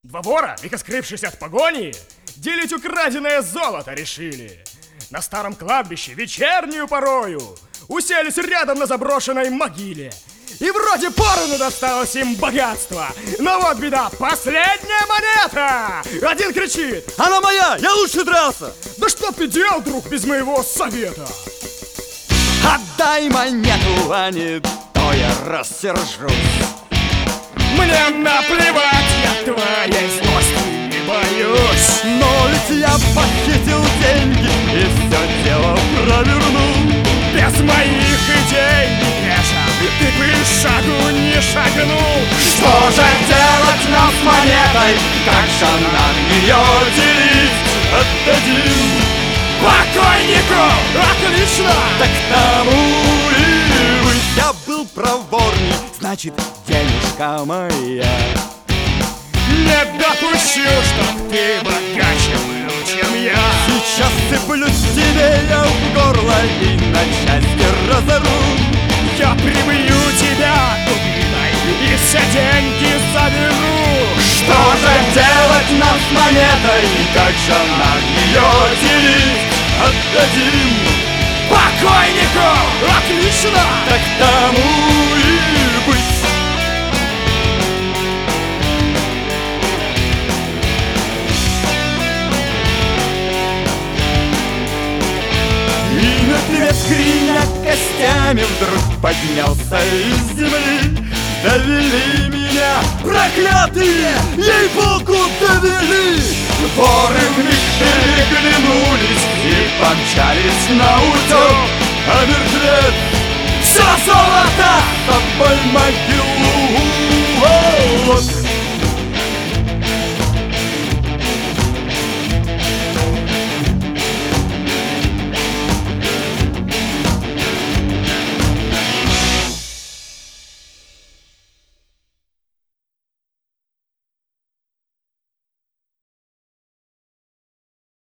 Два вора, века скрывшись от погони, делить украденное золото решили. На старом кладбище вечернюю порою уселись рядом на заброшенной могиле. И вроде поровну досталось им богатство. Но вот беда, последняя монета! Один кричит: она моя, я лучше дрался! Да что ты делал, друг, без моего совета? Отдай монету, а не то я рассержусь. Мне наплевать, я твоей злости не боюсь. Но ведь я похитил деньги и все дело провернул. Без моих идей не греша, ты бы шагу не шагнул. Что же делать нам с монетой? Как же нам ее делить? Отдадим покойнику! Отлично! Так тому и быть. Я был проворней, значит, денежка моя. Не допущу, чтоб ты богаче был, чем я. Сейчас сыплюсь тебе я в горло и на части разору. Я прибью тебя дубиной и все деньги заберу. Что же делать нам с монетой? Как же нам ее делить? Отдадим покойнику! Отлично! Так тому и быть. И мертвец, гремя костями, вдруг поднялся из земли. Довели меня, проклятые, ей-богу, довели. Воры вмиг переглянулись и помчались на утек. А мертвец все золото с собой могилу. Вот